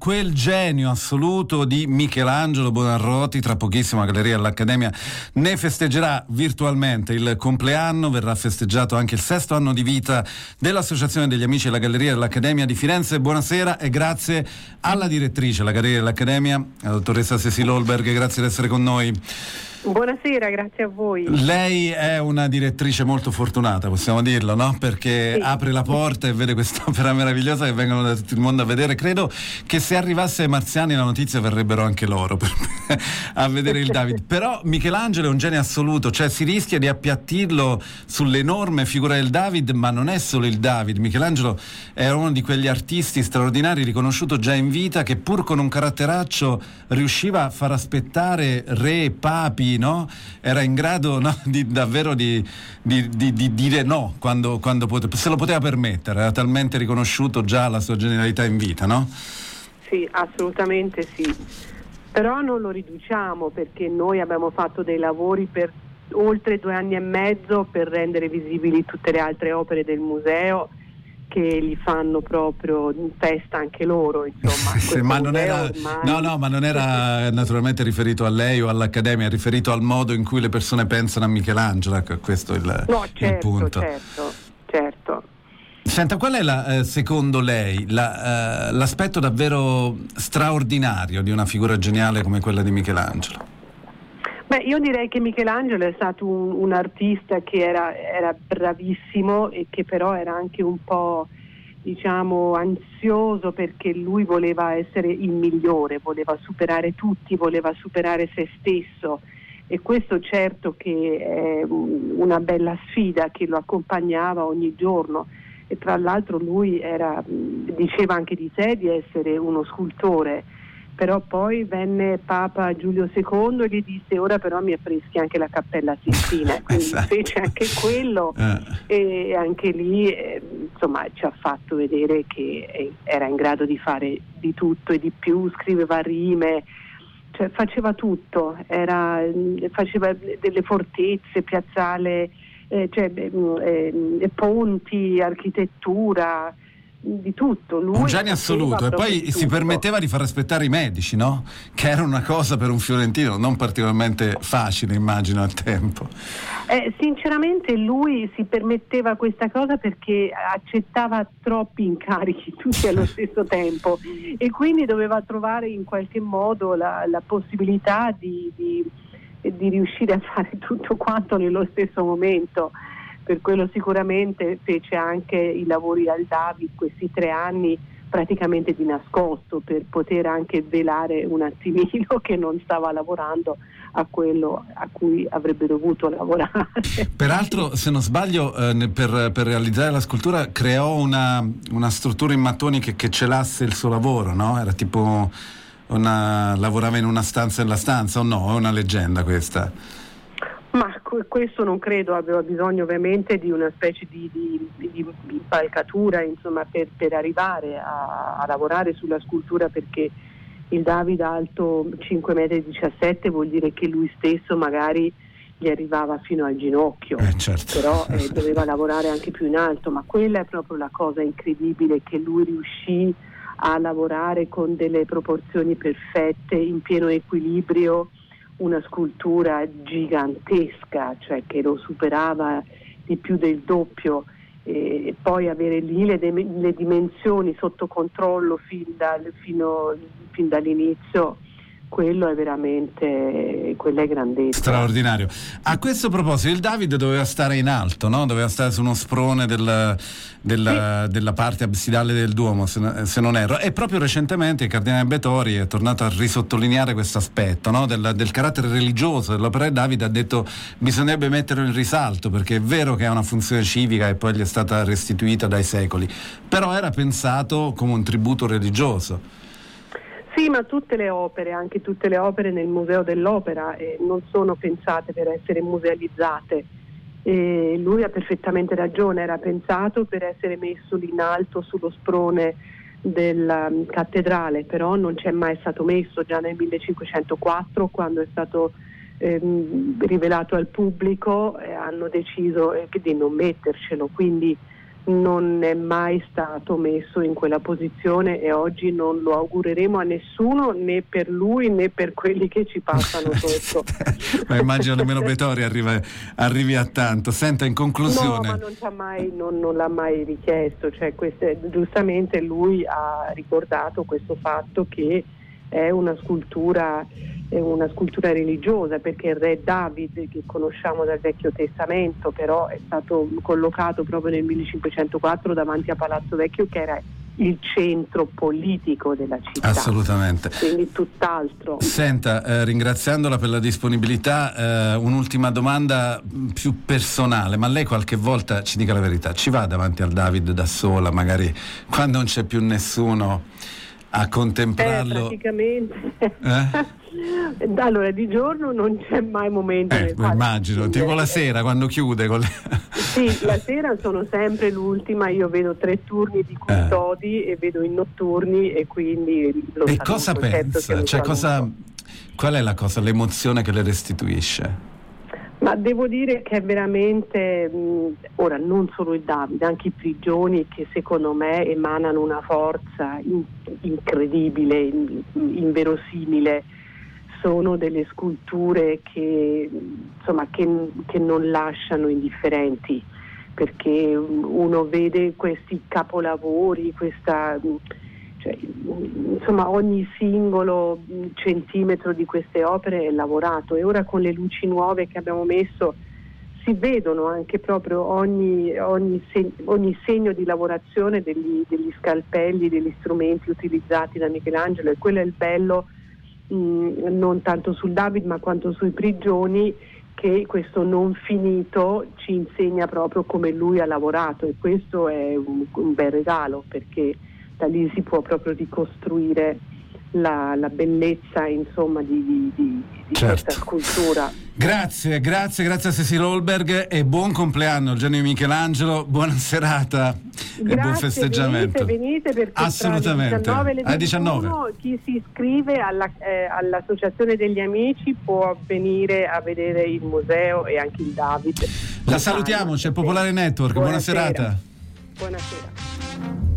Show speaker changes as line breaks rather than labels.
quel genio assoluto di Michelangelo Buonarroti. Tra pochissimo la Galleria dell'Accademia ne festeggerà virtualmente il compleanno. Verrà festeggiato anche il 6° anno di vita dell'Associazione degli Amici della Galleria dell'Accademia di Firenze. Buonasera e grazie alla direttrice della Galleria dell'Accademia, la dottoressa Cecil Holberg, grazie di essere con noi.
Buonasera, grazie a voi.
Lei è una direttrice molto fortunata, possiamo dirlo, no? Perché
sì,
apre la porta e vede quest'opera meravigliosa che vengono da tutto il mondo a vedere. Credo che se arrivasse ai marziani la notizia verrebbero anche loro a vedere il David. Però Michelangelo è un genio assoluto, cioè si rischia di appiattirlo sull'enorme figura del David, ma non è solo il David. Michelangelo era uno di quegli artisti straordinari, riconosciuto già in vita, che pur con un caratteraccio riusciva a far aspettare re e papi, no? Era in grado, no, di davvero di dire no quando se lo poteva permettere. Era talmente riconosciuto già la sua genialità in vita, no?
Sì, assolutamente sì. Però non lo riduciamo, perché noi abbiamo fatto dei lavori per oltre 2 anni e mezzo per rendere visibili tutte le altre opere del museo, che gli fanno proprio festa anche loro, insomma.
Sì, ma non era ormai... ma non era naturalmente riferito a lei o all'Accademia, è riferito al modo in cui le persone pensano a Michelangelo. Ecco, questo è il punto.
Certo.
Senta, qual è secondo lei l'aspetto davvero straordinario di una figura geniale come quella di Michelangelo?
Beh, io direi che Michelangelo è stato un artista che era bravissimo e che però era anche un po', diciamo, ansioso, perché lui voleva essere il migliore, voleva superare tutti, voleva superare se stesso, e questo certo che è una bella sfida che lo accompagnava ogni giorno. E tra l'altro lui diceva anche di sé di essere uno scultore. Però poi venne Papa Giulio II e gli disse: ora però mi affreschi anche la Cappella Sistina. Quindi fece anche quello e anche lì insomma ci ha fatto vedere che era in grado di fare di tutto e di più. Scriveva rime, cioè faceva tutto, faceva delle fortezze, piazzale, ponti, architettura, di tutto. Lui
un genio assoluto, e poi si permetteva di far aspettare i medici, no? Che era una cosa per un fiorentino non particolarmente facile, immagino, al tempo.
Sinceramente lui si permetteva questa cosa perché accettava troppi incarichi tutti allo stesso tempo, e quindi doveva trovare in qualche modo la possibilità di riuscire a fare tutto quanto nello stesso momento. Per quello sicuramente fece anche i lavori al David questi 3 anni praticamente di nascosto, per poter anche velare un attimino che non stava lavorando a quello a cui avrebbe dovuto lavorare.
Peraltro, se non sbaglio, per realizzare la scultura creò una struttura in mattoni che celasse il suo lavoro, no? Era tipo lavorava in una stanza nella stanza, o no? È una leggenda questa?
Ma questo non credo, aveva bisogno ovviamente di una specie di impalcatura, insomma, per arrivare a lavorare sulla scultura, perché il David alto 5,17 m vuol dire che lui stesso magari gli arrivava fino al ginocchio,
certo.
Però doveva lavorare anche più in alto. Ma quella è proprio la cosa incredibile, che lui riuscì a lavorare con delle proporzioni perfette, in pieno equilibrio, una scultura gigantesca, cioè che lo superava di più del doppio, e poi avere lì le dimensioni sotto controllo fin dall'inizio. Quello è veramente, quella è grandezza.
Straordinario. A questo proposito, il David doveva stare in alto, no? Doveva stare su uno sprone della parte absidale del Duomo, se non erro. E proprio recentemente il cardinale Bettori è tornato a risottolineare questo aspetto, no? Del carattere religioso dell'opera di David. Ha detto bisognerebbe metterlo in risalto, perché è vero che ha una funzione civica e poi gli è stata restituita dai secoli, però era pensato come un tributo religioso.
Sì, ma tutte le opere, anche tutte le opere nel Museo dell'Opera, non sono pensate per essere musealizzate. Lui ha perfettamente ragione, era pensato per essere messo lì in alto sullo sprone della cattedrale, però non c'è mai stato messo. Già nel 1504, quando è stato rivelato al pubblico, hanno deciso di non mettercelo, quindi non è mai stato messo in quella posizione e oggi non lo augureremo a nessuno, né per lui né per quelli che ci passano sotto.
Ma immagino nemmeno Vettori arrivi a tanto. Senta, in conclusione,
no, ma non l'ha mai richiesto, cioè giustamente lui ha ricordato questo fatto che è una scultura religiosa, perché il re David, che conosciamo dal Vecchio Testamento, però è stato collocato proprio nel 1504 davanti a Palazzo Vecchio, che era il centro politico della città.
Assolutamente.
Quindi tutt'altro.
Senta, ringraziandola per la disponibilità, un'ultima domanda più personale, ma lei qualche volta, ci dica la verità, ci va davanti al David da sola, magari quando non c'è più nessuno, a contemplarlo?
Praticamente. Allora, di giorno non c'è mai momento.
Immagino, tipo la sera quando chiude
Sì, la sera sono sempre l'ultima, io vedo 3 turni di custodi e vedo i notturni, e quindi
e cosa pensa? Cioè, qual è l'emozione che le restituisce?
Ma devo dire che è veramente, ora non solo il Davide, anche i prigioni, che secondo me emanano una forza incredibile, inverosimile. Sono delle sculture che non lasciano indifferenti, perché uno vede questi capolavori, ogni singolo centimetro di queste opere è lavorato, e ora con le luci nuove che abbiamo messo si vedono anche proprio ogni segno di lavorazione degli scalpelli, degli strumenti utilizzati da Michelangelo, e quello è il bello, non tanto sul David ma quanto sui prigioni, che questo non finito ci insegna proprio come lui ha lavorato, e questo è un bel regalo, perché da lì si può proprio ricostruire la bellezza, insomma, di
certo,
questa scultura.
Grazie a Cecilia Holberg e buon compleanno al genio Michelangelo, buona serata.
Grazie,
e buon festeggiamento.
Venite perché
assolutamente
tra il 19 e le 21
19
chi si iscrive all'Associazione degli Amici può venire a vedere il museo e anche il David.
La salutiamo, c'è il Popolare Network. Buona serata.
Buonasera.